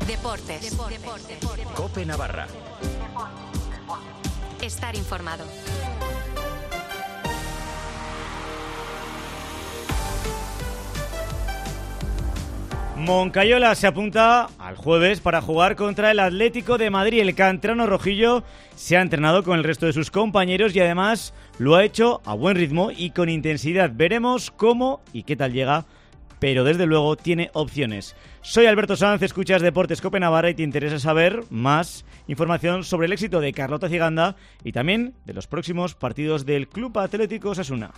Deportes. COPE Navarra. Estar informado. Moncayola se apunta al jueves para jugar contra el Atlético de Madrid. El canterano rojillo se ha entrenado con el resto de sus compañeros y además lo ha hecho a buen ritmo y con intensidad. Veremos cómo y qué tal llega, pero desde luego tiene opciones. Soy Alberto Sanz, escuchas Deportes COPE Navarra y te interesa saber más información sobre el éxito de Carlota Ciganda y también de los próximos partidos del Club Atlético Osasuna.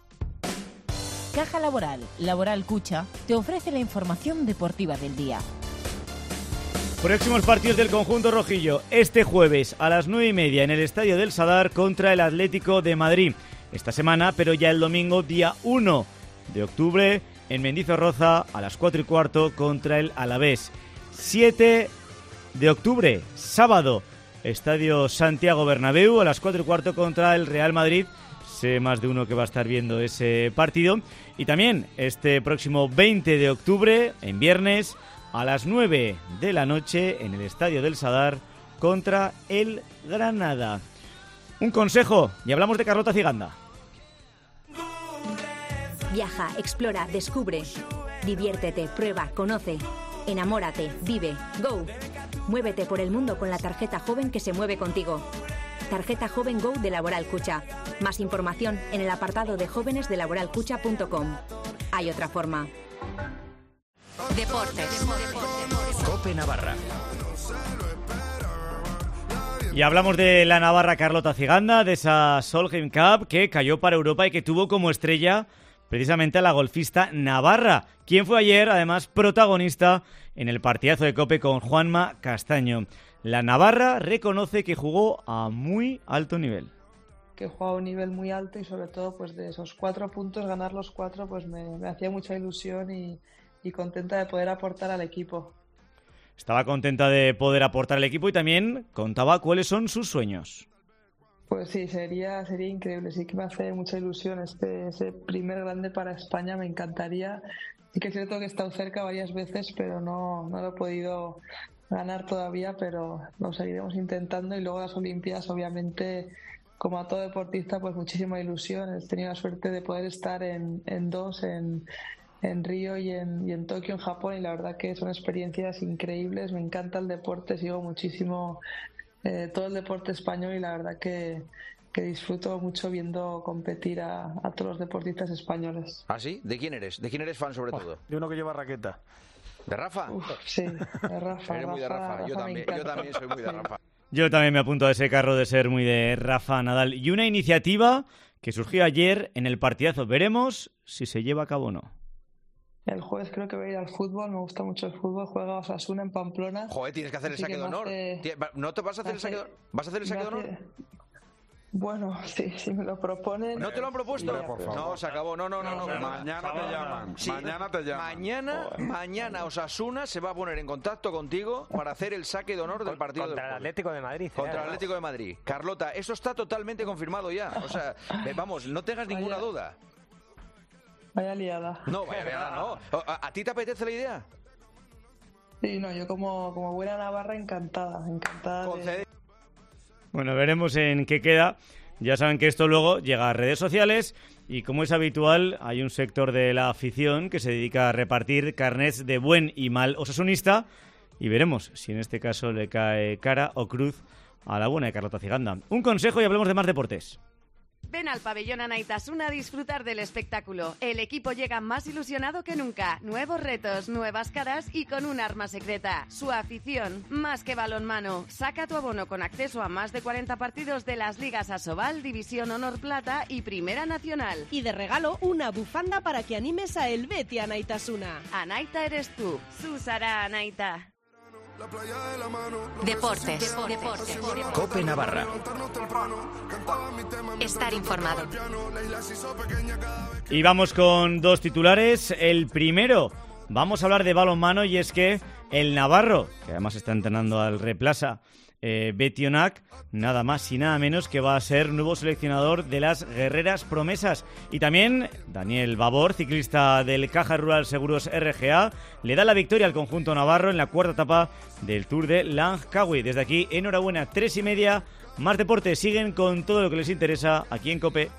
Caja Laboral, Laboral Cucha, te ofrece la información deportiva del día. Próximos partidos del conjunto rojillo. Este jueves a las 9:30 en el Estadio del Sadar contra el Atlético de Madrid. Esta semana, pero ya el domingo, día 1 de octubre, en Mendizorroza a las 4:15 contra el Alavés. 7 de octubre, sábado, Estadio Santiago Bernabéu a las 4:15 contra el Real Madrid. Sé más de uno que va a estar viendo ese partido. Y también este próximo 20 de octubre, en viernes, a las 9 de la noche, en el Estadio del Sadar, contra el Granada. Un consejo, y hablamos de Carlota Ciganda. Viaja, explora, descubre. Diviértete, prueba, conoce. Enamórate, vive, go. Muévete por el mundo con la tarjeta joven que se mueve contigo. Tarjeta Joven Go de Laboral Cucha. Más información en el apartado de jóvenes de laboralcucha.com. Hay otra forma. Deportes. COPE Navarra. Y hablamos de la navarra Carlota Ciganda, de esa Solheim Cup que cayó para Europa y que tuvo como estrella precisamente a la golfista navarra, quien fue ayer además protagonista en el partidazo de COPE con Juanma Castaño. La navarra reconoce que jugó a muy alto nivel. Que he jugado a un nivel muy alto y sobre todo pues de esos 4 puntos, ganar los 4 pues me hacía mucha ilusión y contenta de poder aportar al equipo. Estaba contenta de poder aportar al equipo y también contaba cuáles son sus sueños. Pues sí, sería increíble, sí que me hace mucha ilusión ese primer grande para España, me encantaría. Sí que es cierto que he estado cerca varias veces, pero no lo he podido ganar todavía, pero lo seguiremos intentando. Y luego las Olimpiadas, obviamente, como a todo deportista, pues muchísima ilusión. He tenido la suerte de poder estar en dos, en Río y en Tokio, en Japón, y la verdad que son experiencias increíbles. Me encanta el deporte, sigo muchísimo todo el deporte español y la verdad que disfruto mucho viendo competir a todos los deportistas españoles. ¿Ah, sí? ¿De quién eres? ¿De quién eres fan sobre todo? De uno que lleva raqueta. ¿De Rafa? Sí, de Rafa. Eres muy de Rafa. Yo también soy muy de Rafa. Yo también me apunto a ese carro de ser muy de Rafa Nadal. Y una iniciativa que surgió ayer en el partidazo. Veremos si se lleva a cabo o no. El jueves creo que voy a ir al fútbol, me gusta mucho el fútbol, juega Osasuna en Pamplona. Joder, tienes que hacer el saque de honor. ¿No te vas a hacer el saque de honor? ¿Vas a hacer el saque de honor? Bueno, sí, si me lo proponen. ¿No te lo han propuesto? Hombre, por favor. No, se acabó. No. Mañana te llaman. Sí. Mañana te llaman. Mañana Osasuna se va a poner en contacto contigo para hacer el saque de honor del partido contra el Atlético de Madrid. Contra el Atlético de Madrid. Carlota, eso está totalmente confirmado ya. O sea, vamos, no tengas ninguna duda. Vaya liada. No, vaya liada, no. ¿A ti te apetece la idea? Sí, no, yo como buena navarra encantada de... Bueno, veremos en qué queda. Ya saben que esto luego llega a redes sociales y, como es habitual, hay un sector de la afición que se dedica a repartir carnets de buen y mal osasunista y veremos si en este caso le cae cara o cruz a la buena de Carlota Ciganda. Un consejo y hablemos de más deportes. Ven al pabellón Anaitasuna a disfrutar del espectáculo. El equipo llega más ilusionado que nunca. Nuevos retos, nuevas caras y con un arma secreta. Su afición, más que balonmano. Saca tu abono con acceso a más de 40 partidos de las ligas Asobal, División Honor Plata y Primera Nacional. Y de regalo, una bufanda para que animes a el Betis Anaitasuna. Anaita eres tú. Susara Anaita. Deportes. COPE Navarra. Estar informado. Y vamos con dos titulares. El primero, Vamos a hablar de balonmano y es que el navarro, que además está entrenando al Replasa, Betionac, nada más y nada menos que va a ser nuevo seleccionador de las Guerreras Promesas. Y también Daniel Babor, ciclista del Caja Rural Seguros RGA, le da la victoria al conjunto navarro en la cuarta etapa del Tour de Langkawi. Desde aquí, enhorabuena, 3:30, más deportes, siguen con todo lo que les interesa aquí en COPE.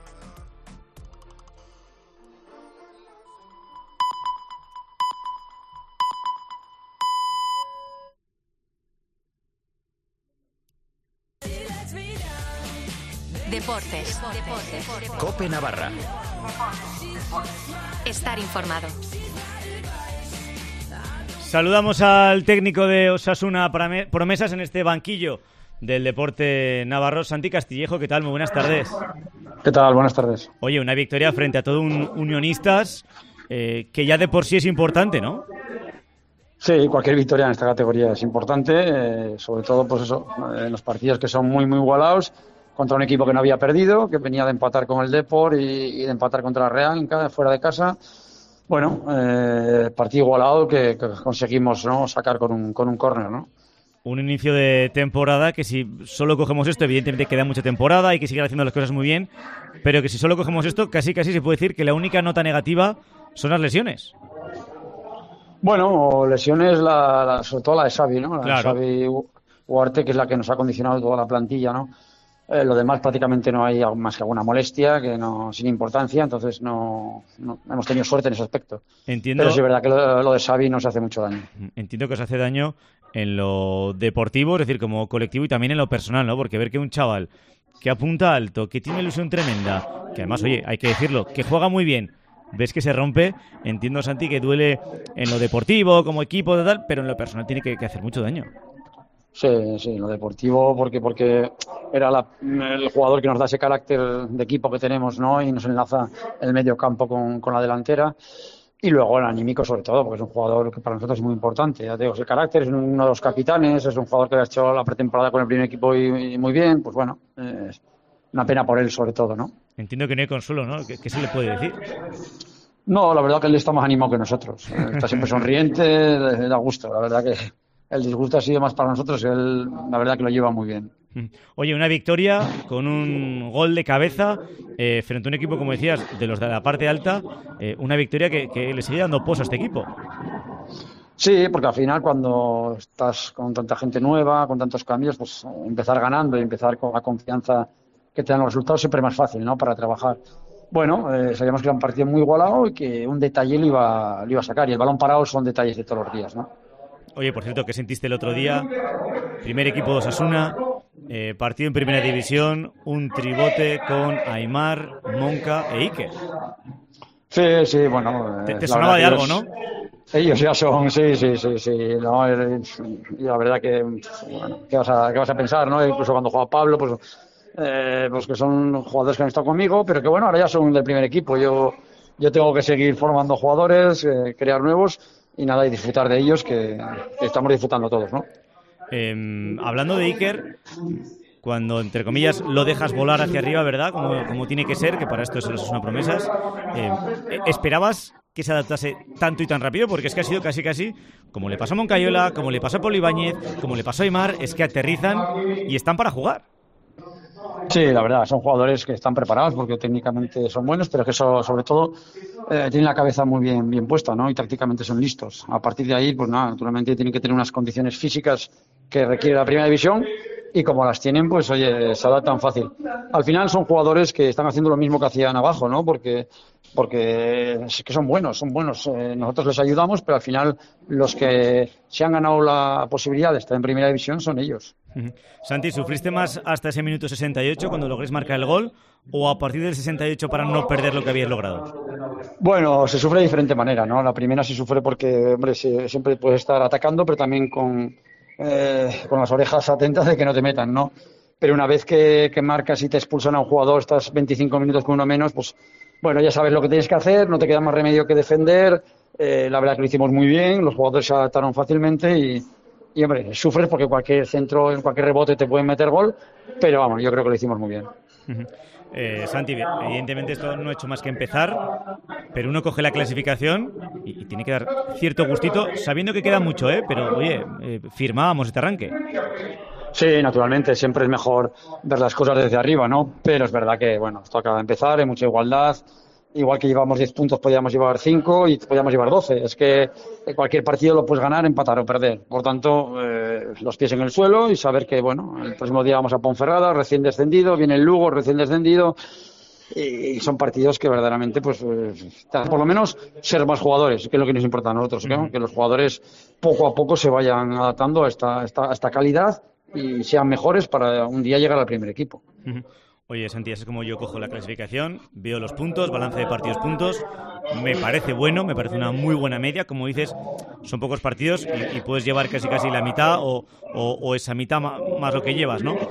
Deportes. COPE Navarra. Estar informado. Saludamos al técnico de Osasuna Promesas en este banquillo del deporte navarro, Santi Castillejo. ¿Qué tal? Muy buenas tardes. ¿Qué tal? Buenas tardes. Oye, una victoria frente a todo un Unionistas que ya de por sí es importante, ¿no? Sí, cualquier victoria en esta categoría es importante, sobre todo pues eso, en los partidos que son muy igualados, contra un equipo que no había perdido, que venía de empatar con el Depor y de empatar contra la Real fuera de casa. Bueno, partido igualado que conseguimos, ¿no?, sacar con un córner, ¿no? Un inicio de temporada que si solo cogemos esto, evidentemente queda mucha temporada, hay que seguir haciendo las cosas muy bien, pero que si solo cogemos esto, casi se puede decir que la única nota negativa son las lesiones. Bueno, lesiones, sobre todo la de Xavi, ¿no? Claro. De Xavi Huarte, que es la que nos ha condicionado toda la plantilla, ¿no? Lo demás prácticamente no hay más que alguna molestia, que no, sin importancia, entonces no hemos tenido suerte en ese aspecto. Entiendo. Pero sí es verdad que lo de Xavi nos hace mucho daño. Entiendo que os hace daño en lo deportivo, es decir, como colectivo, y también en lo personal, ¿no? Porque ver que un chaval que apunta alto, que tiene ilusión tremenda, que además, oye, hay que decirlo, que juega muy bien, ves que se rompe, entiendo, Santi, que duele en lo deportivo, como equipo, tal, pero en lo personal tiene que hacer mucho daño. Sí, en lo deportivo, porque era el jugador que nos da ese carácter de equipo que tenemos, ¿no? Y nos enlaza el medio campo con la delantera. Y luego el anímico, sobre todo, porque es un jugador que para nosotros es muy importante. Ya te digo, ese carácter, es uno de los capitanes, es un jugador que ha hecho la pretemporada con el primer equipo y muy bien. Pues bueno, es una pena por él, sobre todo, ¿no? Entiendo que no hay consuelo, ¿no? ¿Qué se le puede decir? No, la verdad que él está más animado que nosotros. Está siempre sonriente, le da gusto. La verdad que el disgusto ha sido más para nosotros, él la verdad que lo lleva muy bien. Oye, una victoria con un gol de cabeza frente a un equipo, como decías, de los de la parte alta, una victoria que le sigue dando pozo a este equipo. Sí, porque al final cuando estás con tanta gente nueva, con tantos cambios, pues empezar ganando y empezar con la confianza que te dan los resultados siempre es más fácil, ¿no?, para trabajar. Bueno, sabíamos que era un partido muy igualado y que un detalle lo iba a sacar, y el balón parado son detalles de todos los días, ¿no? Oye, por cierto, ¿qué sentiste el otro día? Primer equipo de Osasuna, partido en primera división, un tribote con Aimar, Monca e Iker. Sí, bueno. Te sonaba de algo, ¿no? Ellos ya son, sí. No, y la verdad que, bueno, ¿qué vas a pensar, no? Incluso cuando juega Pablo, pues que son jugadores que han estado conmigo, pero que bueno, ahora ya son del primer equipo. Yo tengo que seguir formando jugadores, crear nuevos y nada, y disfrutar de ellos, que estamos disfrutando todos, ¿no? Hablando de Iker, cuando, entre comillas, lo dejas volar hacia arriba, ¿verdad? Como tiene que ser, que para esto eso es una promesa. ¿Esperabas que se adaptase tanto y tan rápido? Porque es que ha sido casi, como le pasó a Moncayola, como le pasó a Polo Ibáñez, como le pasó a Aimar, es que aterrizan y están para jugar. Sí, la verdad, son jugadores que están preparados porque técnicamente son buenos, pero que sobre todo tienen la cabeza muy bien puesta, ¿no? Y tácticamente son listos. A partir de ahí, pues nada, naturalmente tienen que tener unas condiciones físicas que requiere la primera división, y como las tienen, pues oye, se adaptan fácil. Al final son jugadores que están haciendo lo mismo que hacían abajo, ¿no? Porque es que son buenos. Nosotros les ayudamos, pero al final los que se han ganado la posibilidad de estar en primera división son ellos. Santi, ¿sufriste más hasta ese minuto 68 cuando logréis marcar el gol, o a partir del 68 para no perder lo que habías logrado? Bueno, se sufre de diferente manera, ¿no? La primera se sufre porque, hombre, siempre puedes estar atacando, pero también con las orejas atentas de que no te metan, ¿no? Pero una vez que marcas y te expulsan a un jugador, estás 25 minutos con uno menos, pues bueno, ya sabes lo que tienes que hacer, no te queda más remedio que defender. La verdad que lo hicimos muy bien, los jugadores se adaptaron fácilmente y hombre, sufres porque cualquier centro, en cualquier rebote te pueden meter gol, pero vamos, yo creo que lo hicimos muy bien. Santi, evidentemente esto no ha hecho más que empezar, pero uno coge la clasificación y tiene que dar cierto gustito, sabiendo que queda mucho, pero oye, firmábamos este arranque. Sí, naturalmente, siempre es mejor ver las cosas desde arriba, ¿no? Pero es verdad que, bueno, esto acaba de empezar, hay mucha igualdad. Igual que llevamos 10 puntos, podíamos llevar 5 y podíamos llevar 12. Es que cualquier partido lo puedes ganar, empatar o perder. Por tanto, los pies en el suelo y saber que, bueno, el próximo día vamos a Ponferrada, recién descendido, viene el Lugo, recién descendido. Y son partidos que verdaderamente, pues, por lo menos ser más jugadores, que es lo que nos importa a nosotros, ¿no? Que los jugadores poco a poco se vayan adaptando a esta calidad y sean mejores para un día llegar al primer equipo. Oye, Santi, así es como yo cojo la clasificación, veo los puntos, balance de partidos, puntos, me parece bueno, me parece una muy buena media, como dices, son pocos partidos y puedes llevar casi la mitad o esa mitad más lo que llevas, ¿no?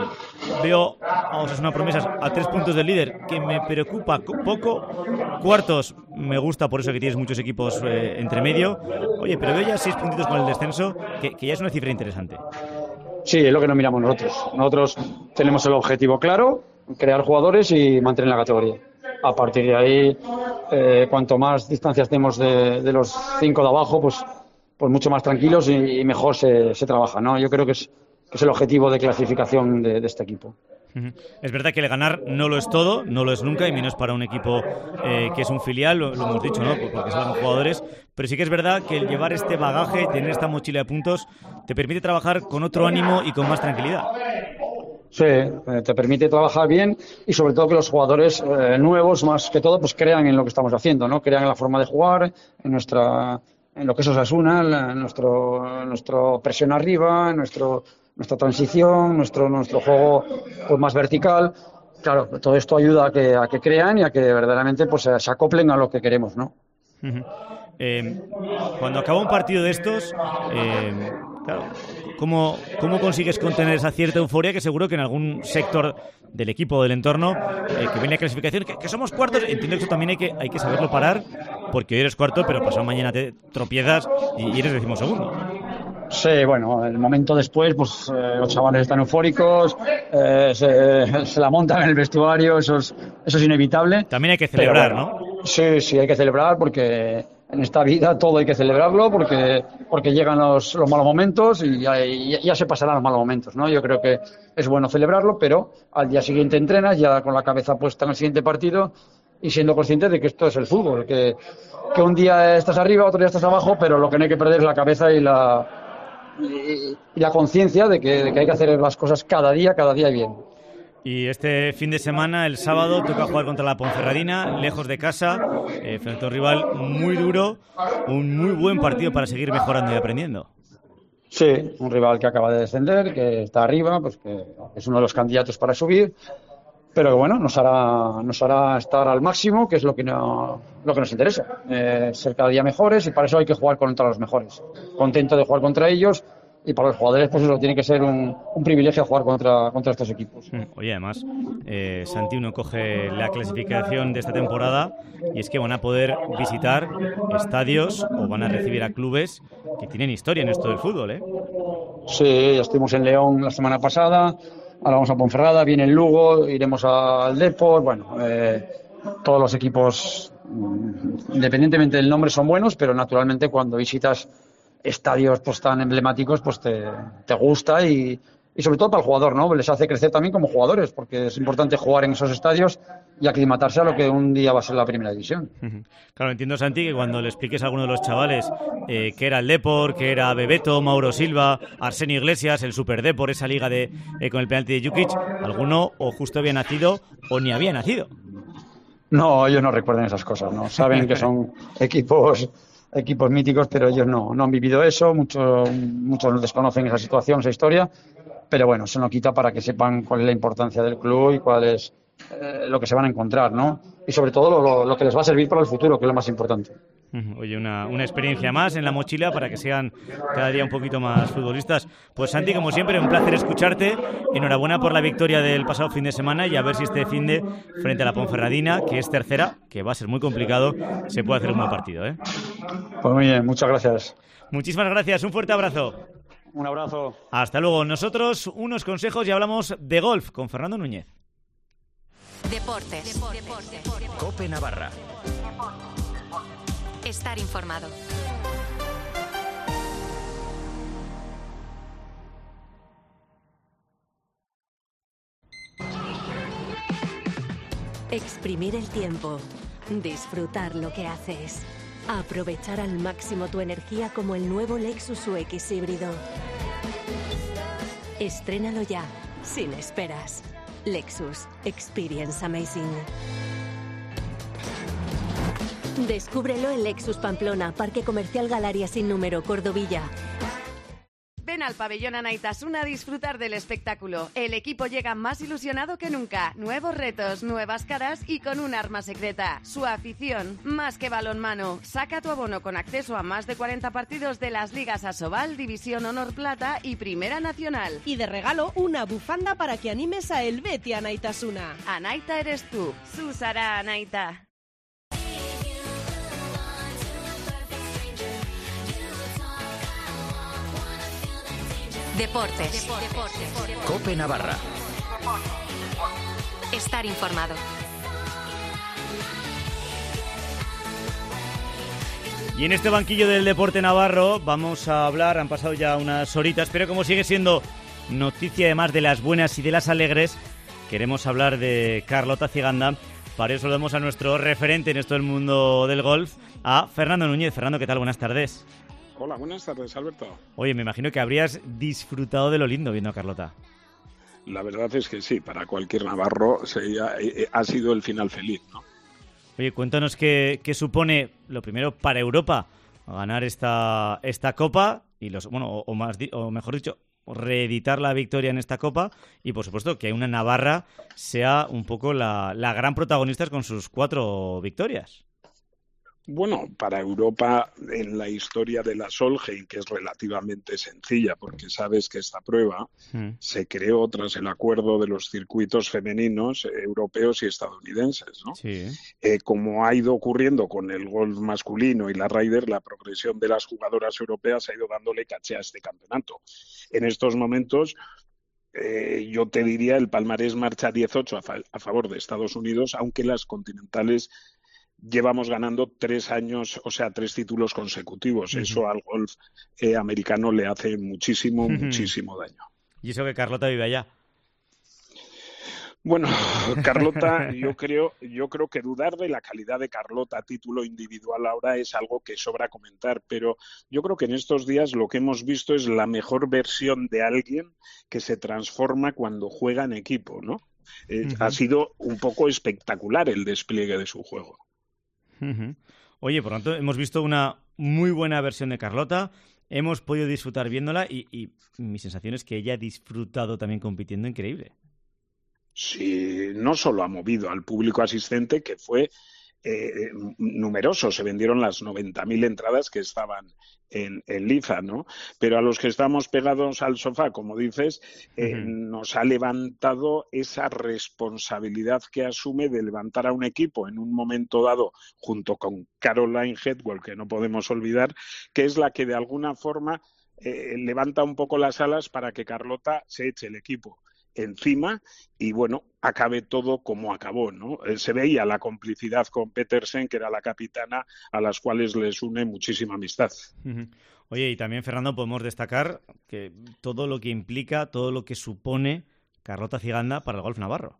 Veo, vamos a hacer una promesa, a 3 puntos del líder, que me preocupa poco, cuartos, me gusta por eso que tienes muchos equipos entre medio, oye, pero veo ya 6 puntitos con el descenso, que ya es una cifra interesante. Sí, es lo que nos miramos nosotros. Nosotros tenemos el objetivo claro, crear jugadores y mantener la categoría. A partir de ahí, cuanto más distancia estemos de los 5 de abajo, pues mucho más tranquilos y mejor se trabaja, ¿no? Yo creo que es el objetivo de clasificación de este equipo. Es verdad que el ganar no lo es todo, no lo es nunca, y menos para un equipo que es un filial, lo hemos dicho, ¿no? Porque salgan jugadores, pero sí que es verdad que el llevar este bagaje, tener esta mochila de puntos, te permite trabajar con otro ánimo y con más tranquilidad. Sí, te permite trabajar bien y sobre todo que los jugadores nuevos, más que todo, pues crean en lo que estamos haciendo, ¿no? Crean en la forma de jugar, en lo que es Osasuna, nuestro presión arriba, nuestra transición, nuestro juego pues más vertical. Claro, todo esto ayuda a que crean y a que verdaderamente pues se acoplen a lo que queremos, ¿no? Cuando acaba un partido de estos, claro, ¿cómo consigues contener esa cierta euforia que seguro que en algún sector del equipo o del entorno que viene la clasificación, que somos cuartos? Entiendo que eso también hay que saberlo parar, porque hoy eres cuarto, pero pasado mañana te tropiezas y eres 12º. Sí, bueno, el momento después, pues los chavales están eufóricos, se la montan en el vestuario, eso es inevitable. También hay que celebrar, pero, bueno, ¿no? Sí, hay que celebrar porque en esta vida todo hay que celebrarlo porque llegan los malos momentos y ya se pasarán los malos momentos, ¿no? Yo creo que es bueno celebrarlo, pero al día siguiente entrenas ya con la cabeza puesta en el siguiente partido y siendo consciente de que esto es el fútbol, que un día estás arriba, otro día estás abajo, pero lo que no hay que perder es la cabeza y la conciencia de que hay que hacer las cosas cada día bien. Y este fin de semana, el sábado, toca jugar contra la Ponferradina, lejos de casa, frente a un rival muy duro, un muy buen partido para seguir mejorando y aprendiendo. Sí, un rival que acaba de descender, que está arriba, pues que es uno de los candidatos para subir, pero que bueno, nos hará estar al máximo, que es lo que nos interesa, ser cada día mejores, y para eso hay que jugar contra los mejores. Contento de jugar contra ellos. Y para los jugadores, pues eso tiene que ser un privilegio jugar contra estos equipos. Oye, además, Santi, uno coge la clasificación de esta temporada y es que van a poder visitar estadios o van a recibir a clubes que tienen historia en esto del fútbol, ¿eh? Sí, estuvimos en León la semana pasada, ahora vamos a Ponferrada, viene el Lugo, iremos al Depor, bueno, todos los equipos, independientemente del nombre, son buenos, pero naturalmente cuando visitas estadios pues tan emblemáticos pues te gusta y sobre todo para el jugador, ¿no? Les hace crecer también como jugadores, porque es importante jugar en esos estadios y aclimatarse a lo que un día va a ser la primera división. Claro, entiendo, Santi, que cuando le expliques a alguno de los chavales que era el Depor, que era Bebeto, Mauro Silva, Arsenio Iglesias, el Super Depor, esa liga con el penalti de Jukic, alguno o justo había nacido o ni había nacido. No, ellos no recuerdan esas cosas, ¿no? Saben que son equipos míticos, pero ellos no han vivido eso, muchos desconocen esa situación, esa historia, pero bueno, eso no quita para que sepan cuál es la importancia del club y cuál es lo que se van a encontrar, ¿no? Y sobre todo lo que les va a servir para el futuro, que es lo más importante. Oye, una experiencia más en la mochila para que sean cada día un poquito más futbolistas. Pues Santi, como siempre, un placer escucharte. Enhorabuena por la victoria del pasado fin de semana y a ver si este finde frente a la Ponferradina, que es tercera, que va a ser muy complicado, se puede hacer un buen partido, ¿eh? Pues muy bien, muchas gracias. Muchísimas gracias, un fuerte abrazo. Un abrazo. Hasta luego. Nosotros unos consejos y hablamos de golf con Fernando Núñez. Deportes. Cope Navarra. Estar informado. Exprimir el tiempo. Disfrutar lo que haces. Aprovechar al máximo tu energía como el nuevo Lexus UX híbrido. Estrénalo ya, sin esperas. Lexus. Experience amazing. Descúbrelo en Lexus Pamplona, Parque Comercial Galeria sin número, Cordovilla. Ven al pabellón Anaitasuna a disfrutar del espectáculo. El equipo llega más ilusionado que nunca. Nuevos retos, nuevas caras y con un arma secreta. Su afición, más que balonmano. Saca tu abono con acceso a más de 40 partidos de las ligas Asobal, División Honor Plata y Primera Nacional. Y de regalo, una bufanda para que animes a el Betis Anaitasuna. Anaita eres tú. Susara Anaita. Deportes. Cope Navarra. Estar informado. Y en este banquillo del deporte navarro vamos a hablar, han pasado ya unas horitas, pero como sigue siendo noticia además de las buenas y de las alegres, queremos hablar de Carlota Ciganda. Para eso saludamos a nuestro referente en esto del mundo del golf, a Fernando Núñez. Fernando, ¿qué tal? Buenas tardes. Hola, buenas tardes, Alberto. Oye, me imagino que habrías disfrutado de lo lindo viendo a Carlota. La verdad es que sí, para cualquier navarro ha sido el final feliz, ¿no? Oye, cuéntanos qué supone, lo primero, para Europa, ganar esta Copa y o mejor dicho, reeditar la victoria en esta Copa y, por supuesto, que una Navarra sea un poco la gran protagonista con sus 4 victorias. Bueno, para Europa, en la historia de la Solheim, que es relativamente sencilla, porque sabes que esta prueba se creó tras el acuerdo de los circuitos femeninos europeos y estadounidenses, ¿no? Sí. Como ha ido ocurriendo con el golf masculino y la Ryder, la progresión de las jugadoras europeas ha ido dándole caché a este campeonato. En estos momentos, yo te diría, el palmarés marcha 18 a favor de Estados Unidos, aunque las continentales llevamos ganando 3 años, o sea, 3 títulos consecutivos. Eso al golf americano le hace muchísimo daño. Y eso que Carlota vive allá. Bueno, Carlota, yo creo que dudar de la calidad de Carlota a título individual ahora es algo que sobra comentar, pero yo creo que en estos días lo que hemos visto es la mejor versión de alguien que se transforma cuando juega en equipo, ¿no? Ha sido un poco espectacular el despliegue de su juego. Oye, por lo tanto, hemos visto una muy buena versión de Carlota, hemos podido disfrutar viéndola y mi sensación es que ella ha disfrutado también compitiendo increíble. Sí, no solo ha movido al público asistente, que fue numeroso, se vendieron las 90.000 entradas que estaban en Liza, ¿no? Pero a los que estamos pegados al sofá, como dices, nos ha levantado esa responsabilidad que asume de levantar a un equipo en un momento dado, junto con Caroline Hedwell, que no podemos olvidar, que es la que de alguna forma levanta un poco las alas para que Carlota se eche el equipo encima y, bueno, acabe todo como acabó, ¿no? Se veía la complicidad con Petersen, que era la capitana, a las cuales les une muchísima amistad. Oye, y también, Fernando, podemos destacar que todo lo que implica, todo lo que supone Carlota Ciganda para el golf navarro.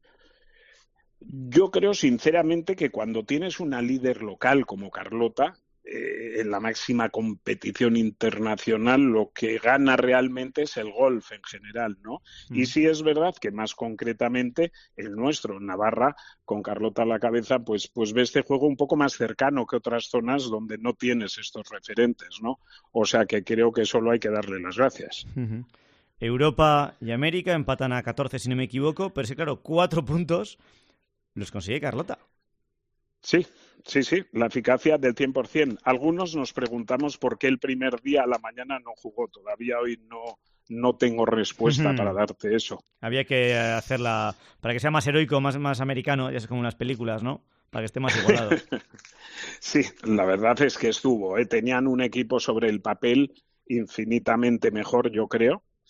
Yo creo, sinceramente, que cuando tienes una líder local como Carlota, en la máxima competición internacional, lo que gana realmente es el golf en general, ¿no? Y sí es verdad que más concretamente el nuestro, Navarra, con Carlota a la cabeza, pues ve este juego un poco más cercano que otras zonas donde no tienes estos referentes, ¿no? O sea que creo que solo hay que darle las gracias. Europa y América empatan a 14, si no me equivoco, pero sí, claro, 4 puntos los consigue Carlota. Sí, la eficacia del 100%. Algunos nos preguntamos por qué el primer día a la mañana no jugó. Todavía hoy no tengo respuesta para darte eso. Había que hacerla para que sea más heroico, más americano, ya es como en las películas, ¿no? Para que esté más igualado. Sí, la verdad es que estuvo. Tenían un equipo sobre el papel infinitamente mejor, yo creo.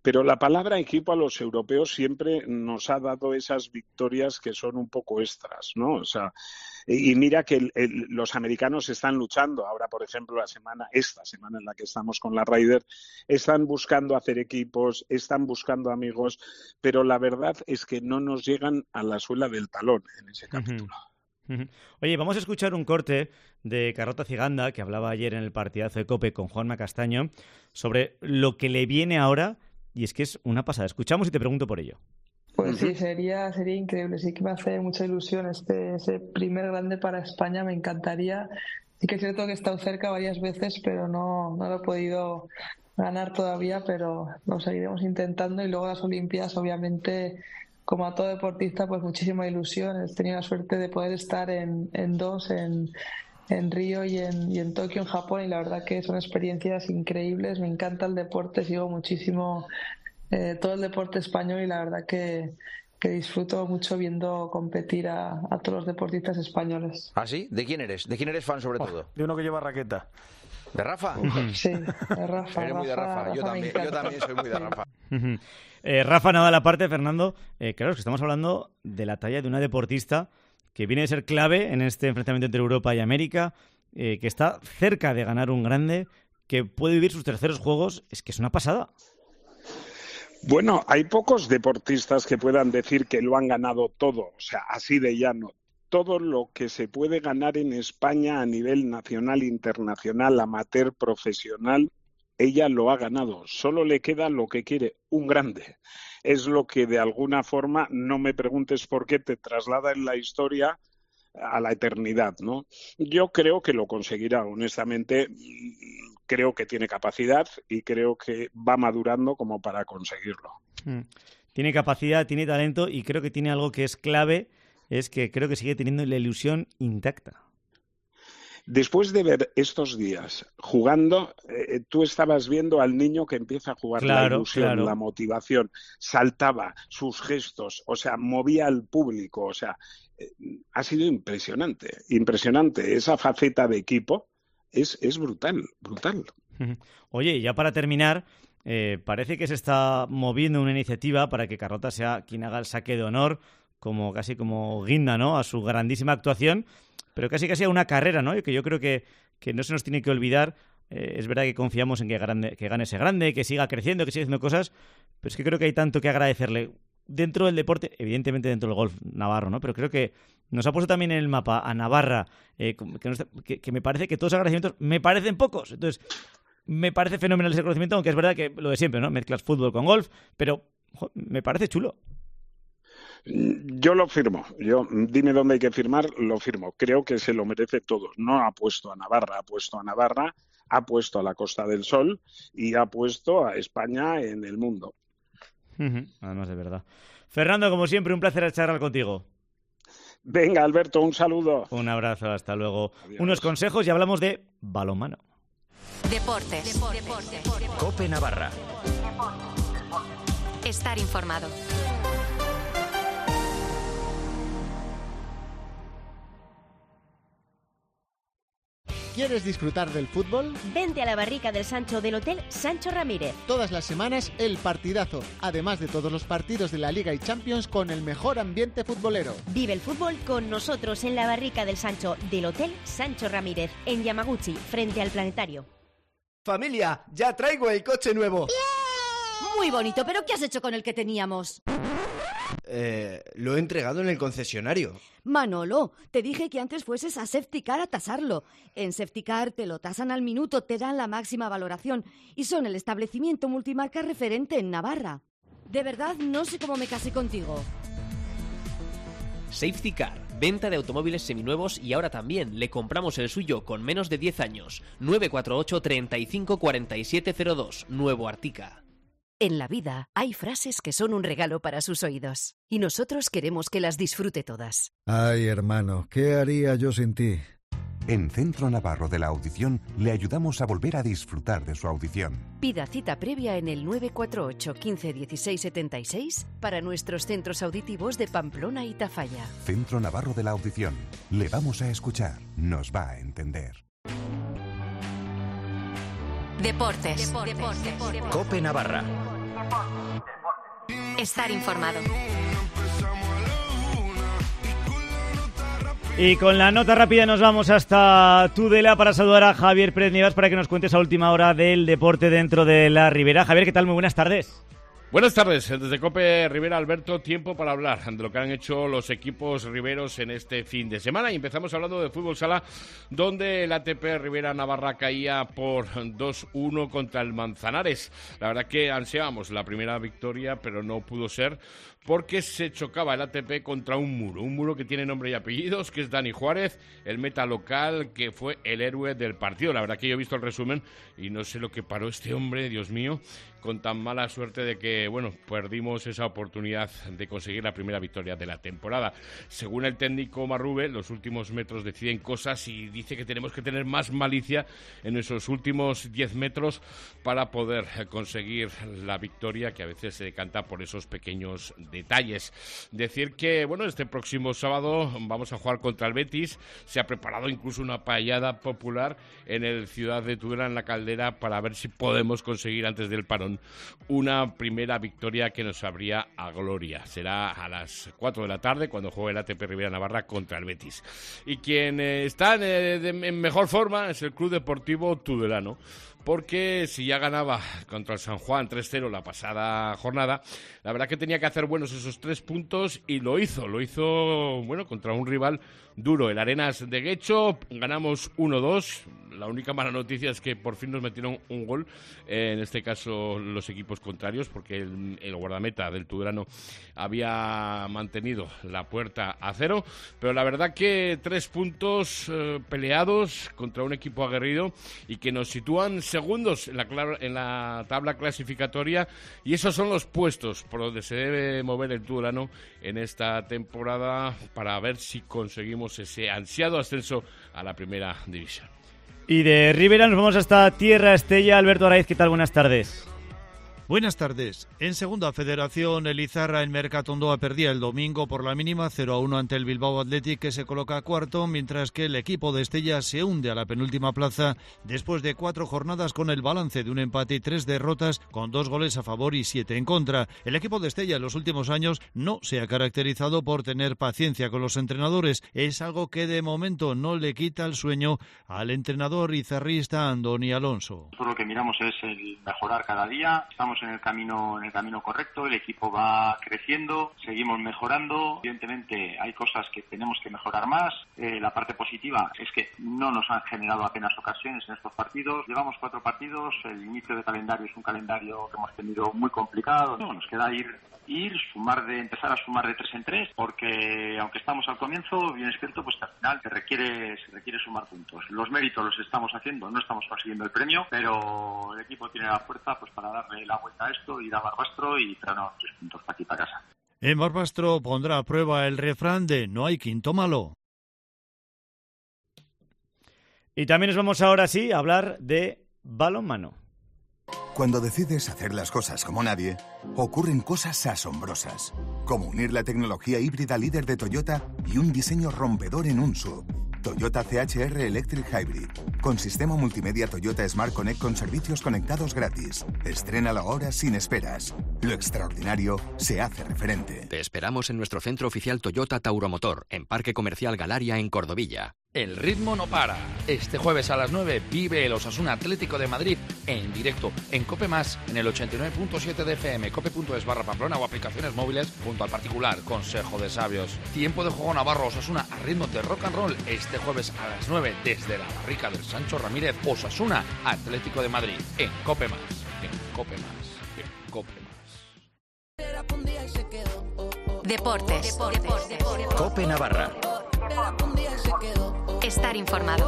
Pero la palabra equipo a los europeos siempre nos ha dado esas victorias que son un poco extras, ¿no? O sea, y mira que los americanos están luchando. Ahora, por ejemplo, esta semana en la que estamos con la Ryder, están buscando hacer equipos, están buscando amigos, pero la verdad es que no nos llegan a la suela del talón en ese capítulo. Oye, vamos a escuchar un corte de Carlota Ciganda, que hablaba ayer en el partidazo de COPE con Juanma Castaño, sobre lo que le viene ahora, y es que es una pasada. Escuchamos y te pregunto por ello. Pues sí, sería increíble. Sí que me hace mucha ilusión ese primer grande para España, me encantaría. Sí que es cierto que he estado cerca varias veces, pero no lo he podido ganar todavía, pero lo seguiremos intentando. Y luego las Olimpiadas, obviamente, como a todo deportista, pues muchísima ilusión. He tenido la suerte de poder estar en dos, en Río y en Tokio, en Japón, y la verdad que son experiencias increíbles. Me encanta el deporte, sigo muchísimo todo el deporte español y la verdad que disfruto mucho viendo competir a todos los deportistas españoles. ¿Ah, sí? ¿De quién eres? ¿De quién eres fan sobre todo? De uno que lleva raqueta. ¿De Rafa? Sí, de Rafa. Eres muy de Rafa. Yo también soy muy de Rafa. Rafa Nadal aparte, Fernando, claro, es que estamos hablando de la talla de una deportista que viene de ser clave en este enfrentamiento entre Europa y América, que está cerca de ganar un grande, que puede vivir sus terceros juegos. Es que es una pasada. Bueno, hay pocos deportistas que puedan decir que lo han ganado todo, o sea, así de llano. Todo lo que se puede ganar en España a nivel nacional, internacional, amateur, profesional, ella lo ha ganado. Solo le queda lo que quiere, un grande. Es lo que de alguna forma, no me preguntes por qué, te traslada en la historia a la eternidad, ¿no? Yo creo que lo conseguirá, honestamente. Creo que tiene capacidad y creo que va madurando como para conseguirlo. Tiene capacidad, tiene talento y creo que tiene algo que es clave, es que creo que sigue teniendo la ilusión intacta. Después de ver estos días jugando, tú estabas viendo al niño que empieza a jugar, la ilusión, la motivación, saltaba, sus gestos, o sea, movía al público, o sea, ha sido impresionante. Esa faceta de equipo es brutal. Oye, y ya para terminar, parece que se está moviendo una iniciativa para que Carlota sea quien haga el saque de honor, casi como guinda, ¿no?, a su grandísima actuación, pero casi a una carrera, ¿no? Y que yo creo que no se nos tiene que olvidar. Es verdad que confiamos en que gane ese grande, que siga creciendo, que siga haciendo cosas, pero es que creo que hay tanto que agradecerle dentro del deporte, evidentemente dentro del golf navarro, ¿no? Pero creo que nos ha puesto también en el mapa a Navarra, que me parece que todos los agradecimientos me parecen pocos. Entonces, me parece fenomenal ese conocimiento, aunque es verdad que lo de siempre, ¿no? Mezclas fútbol con golf, pero me parece chulo. Yo lo firmo. Dime dónde hay que firmar, lo firmo. Creo que se lo merece todo. No ha puesto a Navarra, ha puesto a la Costa del Sol y ha puesto a España en el mundo. Además de verdad. Fernando, como siempre, un placer charlar contigo. Venga, Alberto, un saludo. Un abrazo, hasta luego. Adiós. Unos consejos y hablamos de balonmano. Deportes. COPE Navarra. Estar informado. ¿Quieres disfrutar del fútbol? Vente a la barrica del Sancho del Hotel Sancho Ramírez. Todas las semanas el partidazo, además de todos los partidos de la Liga y Champions con el mejor ambiente futbolero. Vive el fútbol con nosotros en la barrica del Sancho del Hotel Sancho Ramírez, en Yamaguchi, frente al Planetario. Familia, ya traigo el coche nuevo. ¡Yeah! Muy bonito, pero ¿qué has hecho con el que teníamos? Lo he entregado en el concesionario. Manolo, te dije que antes fueses a Safetycar a tasarlo. En Safetycar te lo tasan al minuto, te dan la máxima valoración y son el establecimiento multimarca referente en Navarra. De verdad, no sé cómo me casé contigo. Safetycar, venta de automóviles seminuevos y ahora también le compramos el suyo con menos de 10 años. 948 35 4702, Nuevo Artica. En la vida hay frases que son un regalo para sus oídos y nosotros queremos que las disfrute todas. Ay, hermano, ¿qué haría yo sin ti? En Centro Navarro de la Audición le ayudamos a volver a disfrutar de su audición. Pida cita previa en el 948 15 16 76 para nuestros centros auditivos de Pamplona y Tafalla. Centro Navarro de la Audición. Le vamos a escuchar, nos va a entender. Deportes. COPE Navarra. Estar informado. Y con la nota rápida nos vamos hasta Tudela para saludar a Javier Pérez Nivas para que nos cuentes a última hora del deporte dentro de la Ribera. Javier, ¿qué tal? Muy buenas tardes. Buenas tardes, desde COPE Ribera, Alberto, tiempo para hablar de lo que han hecho los equipos riberos en este fin de semana. Y empezamos hablando de fútbol sala, donde el ATP Ribera Navarra caía por 2-1 contra el Manzanares. La verdad que ansiábamos la primera victoria, pero no pudo ser, porque se chocaba el ATP contra un muro que tiene nombre y apellidos, que es Dani Juárez, el meta local, que fue el héroe del partido. La verdad que yo he visto el resumen y no sé lo que paró este hombre, Dios mío, con tan mala suerte de que, bueno, perdimos esa oportunidad de conseguir la primera victoria de la temporada. Según el técnico Marrube, los últimos metros deciden cosas y dice que tenemos que tener más malicia en esos últimos 10 metros para poder conseguir la victoria, que a veces se decanta por esos pequeños detalles. Decir que, bueno, este próximo sábado vamos a jugar contra el Betis. Se ha preparado incluso una paellada popular en el Ciudad de Tudela, en la Caldera, para ver si podemos conseguir antes del parón una primera victoria que nos abría a gloria. Será a las 4 de la tarde cuando juegue el ATP Ribera Navarra contra el Betis. Y quien está en mejor forma es el Club Deportivo Tudelano, porque si ya ganaba contra el San Juan 3-0 la pasada jornada, la verdad que tenía que hacer buenos esos 3 puntos y lo hizo, bueno, contra un rival duro, el Arenas de Guecho. Ganamos 1-2, la única mala noticia es que por fin nos metieron un gol, en este caso los equipos contrarios, porque el guardameta del Tudelano había mantenido la puerta a 0, pero la verdad que 3 puntos peleados contra un equipo aguerrido y que nos sitúan segundos en la tabla clasificatoria, y esos son los puestos por donde se debe mover el Tudelano en esta temporada para ver si conseguimos ese ansiado ascenso a la primera división. Y de Ribera nos vamos hasta Tierra Estella. Alberto Araiz, ¿qué tal? Buenas tardes. Buenas tardes. En segunda federación, el Izarra en Mercatondoa perdía el domingo por la mínima 0-1 ante el Bilbao Athletic, que se coloca cuarto, mientras que el equipo de Estella se hunde a la penúltima plaza después de 4 jornadas con el balance de un empate y 3 derrotas, con 2 goles a favor y 7 en contra. El equipo de Estella en los últimos años no se ha caracterizado por tener paciencia con los entrenadores. Es algo que de momento no le quita el sueño al entrenador izarrista Andoni Alonso. Todo lo que miramos es el mejorar cada día. Estamos en el camino correcto, el equipo va creciendo, seguimos mejorando. Evidentemente hay cosas que tenemos que mejorar más. La parte positiva es que no nos han generado apenas ocasiones en estos partidos. Llevamos 4 partidos, el inicio de calendario es un calendario que hemos tenido muy complicado. No, nos queda empezar a sumar de 3 en 3, porque aunque estamos al comienzo, bien es cierto, pues que al final se requiere sumar puntos. Los méritos los estamos haciendo, no estamos consiguiendo el premio, pero el equipo tiene la fuerza pues para darle la vuelta a esto, ir a Barbastro y traernos 3 puntos para aquí, para casa. En Barbastro pondrá a prueba el refrán de no hay quinto malo. Y también nos vamos ahora sí a hablar de balonmano. Cuando decides hacer las cosas como nadie, ocurren cosas asombrosas, como unir la tecnología híbrida líder de Toyota y un diseño rompedor en un SUV. Toyota CHR Electric Hybrid, con sistema multimedia Toyota Smart Connect con servicios conectados gratis. Estrénalo ahora sin esperas. Lo extraordinario se hace referente. Te esperamos en nuestro centro oficial Toyota Tauromotor, en Parque Comercial Galaria, en Cordovilla. El ritmo no para. Este jueves a las 9 vive el Osasuna Atlético de Madrid en directo en COPE+, en el 89.7 de FM, cope.es/Pamplona o aplicaciones móviles junto al particular Consejo de Sabios. Tiempo de juego navarro Osasuna a ritmo de rock and roll este jueves a las 9 desde la barrica del Sancho Ramírez. Osasuna Atlético de Madrid en COPE+, en COPE+, en COPE+. Deportes. COPE Navarra. Estar informado.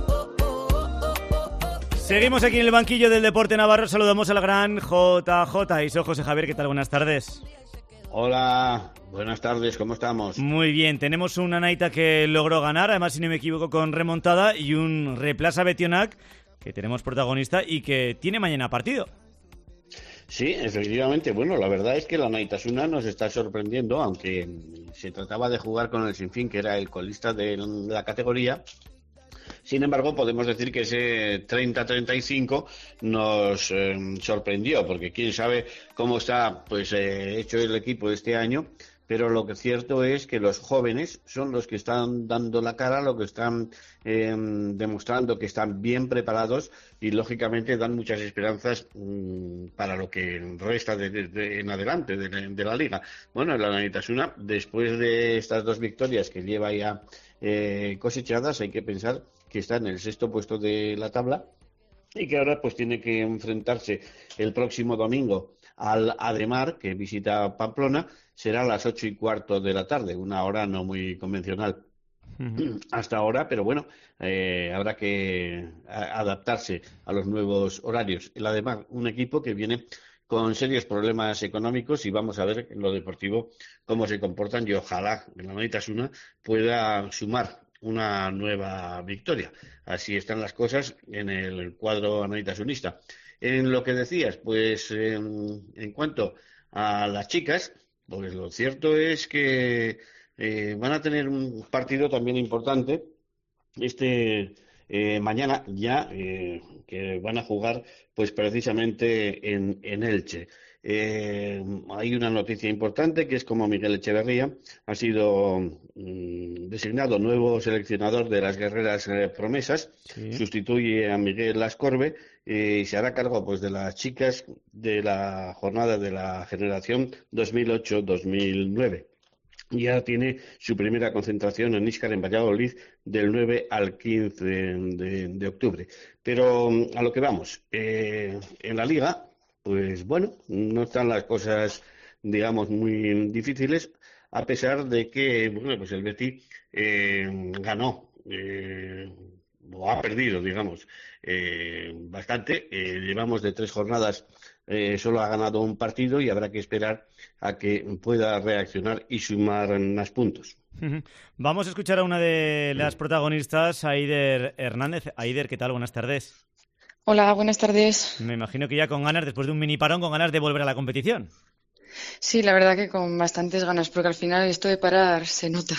Seguimos aquí en el banquillo del Deporte Navarro. Saludamos al gran JJ. Y soy José Javier, ¿qué tal? Buenas tardes. Hola, buenas tardes, ¿cómo estamos? Muy bien, tenemos una Naita que logró ganar, además si no me equivoco con remontada, y un Replaza Betionac que tenemos protagonista y que tiene mañana partido. Sí, efectivamente. Bueno, la verdad es que la Naitasuna nos está sorprendiendo, aunque se trataba de jugar con el Sinfín, que era el colista de la categoría, Sin embargo, podemos decir que ese 30-35 nos sorprendió, porque quién sabe cómo está hecho el equipo este año, pero lo que es cierto es que los jóvenes son los que están dando la cara, lo que están demostrando que están bien preparados y, lógicamente, dan muchas esperanzas para lo que resta en adelante de la Liga. Bueno, la Naitasuna, después de estas 2 victorias que lleva ya cosechadas, hay que pensar que está en el 6º puesto de la tabla y que ahora pues tiene que enfrentarse el próximo domingo al Ademar, que visita Pamplona. Será a las 8:15 de la tarde, una hora no muy convencional hasta ahora, pero bueno, habrá que adaptarse a los nuevos horarios. El Ademar, un equipo que viene con serios problemas económicos, y vamos a ver en lo deportivo cómo se comportan, y ojalá en la Naitasuna pueda sumar una nueva victoria. Así están las cosas en el cuadro naitasunista. En lo que decías, pues en cuanto a las chicas, pues lo cierto es que van a tener un partido también importante mañana ya, que van a jugar pues precisamente en Elche. Hay una noticia importante, que es como Miguel Echeverría ha sido designado nuevo seleccionador de las guerreras promesas. Sí. Sustituye a Miguel Lascorbe y se hará cargo pues de las chicas de la jornada de la generación 2008-2009. Ya tiene su primera concentración en Íscar, en Valladolid, del 9 al 15 de octubre. Pero a lo que vamos, en la Liga, pues bueno, no están las cosas, digamos, muy difíciles, a pesar de que, bueno, pues el Betis ganó, o ha perdido, digamos, bastante. Llevamos de 3 jornadas, solo ha ganado un partido, y habrá que esperar a que pueda reaccionar y sumar más puntos. Vamos a escuchar a una de las protagonistas, Aider Hernández. Aider, ¿qué tal? Buenas tardes. Hola, buenas tardes. Me imagino que ya con ganas, después de un mini parón, con ganas de volver a la competición. Sí, la verdad que con bastantes ganas, porque al final esto de parar se nota.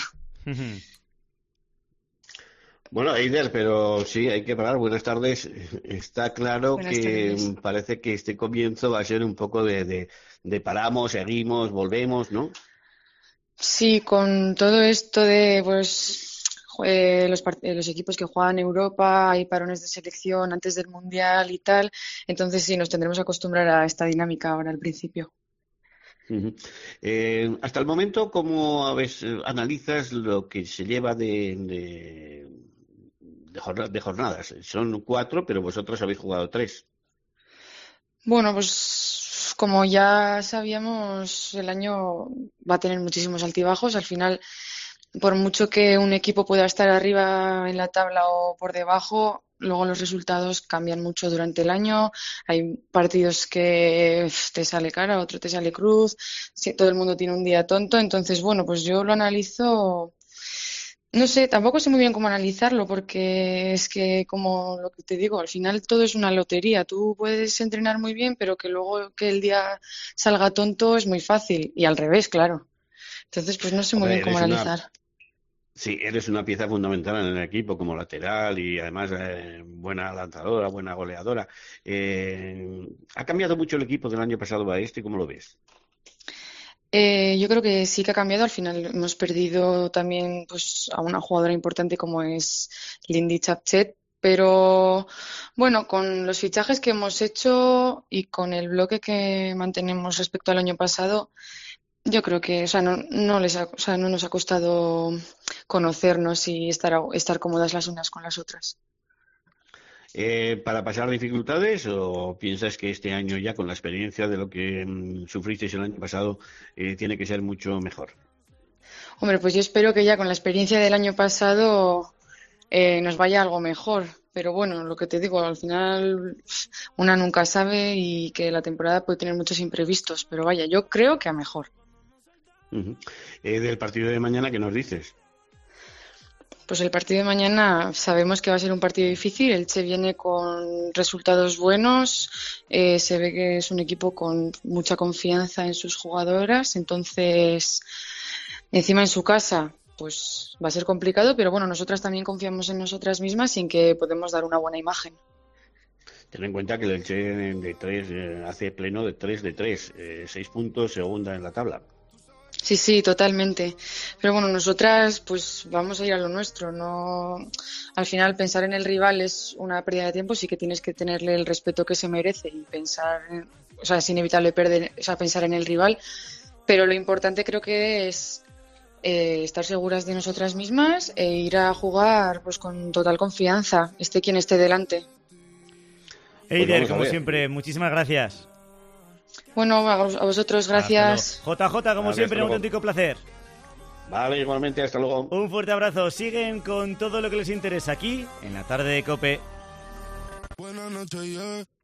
Bueno, Aider, pero sí, hay que parar. Buenas tardes. Está claro que parece que este comienzo va a ser un poco de paramos, seguimos, volvemos, ¿no? Sí, con todo esto de los equipos que juegan en Europa, hay parones de selección antes del Mundial y tal, entonces sí, nos tendremos que acostumbrar a esta dinámica ahora al principio. Hasta el momento, ¿cómo analizas lo que se lleva de jornadas? Son 4, pero vosotros habéis jugado 3. Bueno, pues como ya sabíamos, el año va a tener muchísimos altibajos. Al final, por mucho que un equipo pueda estar arriba en la tabla o por debajo, luego los resultados cambian mucho durante el año. Hay partidos que te sale cara, otro te sale cruz. Todo el mundo tiene un día tonto. Entonces, bueno, pues yo lo analizo. No sé, tampoco sé muy bien cómo analizarlo, porque es que, como lo que te digo, al final todo es una lotería. Tú puedes entrenar muy bien, pero que luego que el día salga tonto es muy fácil. Y al revés, claro. Entonces, pues no sé muy bien cómo analizar. Sí, eres una pieza fundamental en el equipo como lateral y además buena lanzadora, buena goleadora. ¿Ha cambiado mucho el equipo del año pasado a este? ¿Cómo lo ves? Yo creo que sí que ha cambiado. Al final hemos perdido también pues a una jugadora importante como es Lindy Chapchet, pero bueno, con los fichajes que hemos hecho y con el bloque que mantenemos respecto al año pasado, yo creo que no nos ha costado conocernos y estar cómodas las unas con las otras. ¿Para pasar dificultades o piensas que este año ya con la experiencia de lo que sufristeis el año pasado tiene que ser mucho mejor? Hombre, pues yo espero que ya con la experiencia del año pasado nos vaya algo mejor. Pero bueno, lo que te digo, al final una nunca sabe y que la temporada puede tener muchos imprevistos. Pero vaya, yo creo que a mejor. Del partido de mañana, ¿qué nos dices? Pues el partido de mañana sabemos que va a ser un partido difícil. Elche viene con resultados buenos, se ve que es un equipo con mucha confianza en sus jugadoras, entonces encima en su casa pues va a ser complicado, pero bueno, nosotras también confiamos en nosotras mismas y en que podemos dar una buena imagen. Ten en cuenta que el Elche de 3 hace pleno de 3 de 3, 6 puntos, segunda en la tabla. Sí, totalmente. Pero bueno, nosotras pues vamos a ir a lo nuestro. No, al final pensar en el rival es una pérdida de tiempo, sí que tienes que tenerle el respeto que se merece y es inevitable pensar en el rival, pero lo importante creo que es estar seguras de nosotras mismas e ir a jugar pues con total confianza, esté quien esté delante. Eider, pues como siempre, muchísimas gracias. Bueno, a vosotros, gracias. JJ, como siempre, un auténtico placer. Vale, igualmente, hasta luego. Un fuerte abrazo. Siguen con todo lo que les interesa aquí, en la tarde de COPE. Buenas noches, yeah.